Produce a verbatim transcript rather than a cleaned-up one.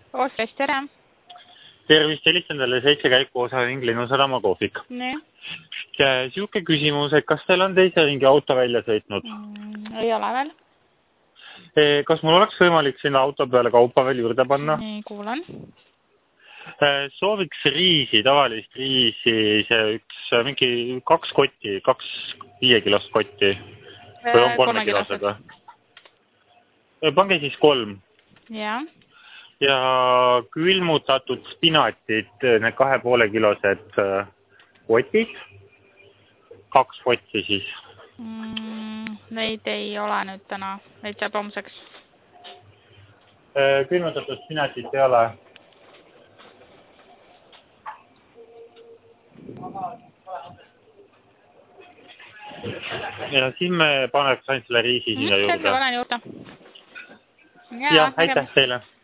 Oskes, tere! Tervist, helistan talle seitse käiku osa Ringlinnu sadama kohvik. Nii? Siuke küsimus, et kas teil on teise ringi auto välja sõitnud? Mm, ei ole veel. Kas mul oleks võimalik sinna auto peale kaupa veel juurde panna? Nii, kuulan. Sooviks riisi, tavalist riisi, see üks, mingi kaks kotti, kaks viiekilost kotti. Või on kolmekilosega? Pange siis kolm. Jah. Ja külmutatud spinatit, need kahe poole kilosed kotid. Kaks kotti siis. Mm, neid ei ole nüüd täna. Neid saab homseks. Külmutatud spinatit ei ole. Ja siis me paneks ainult selle riisi sinna juurde. Selge, panen juurde. Ja, aitäh teile.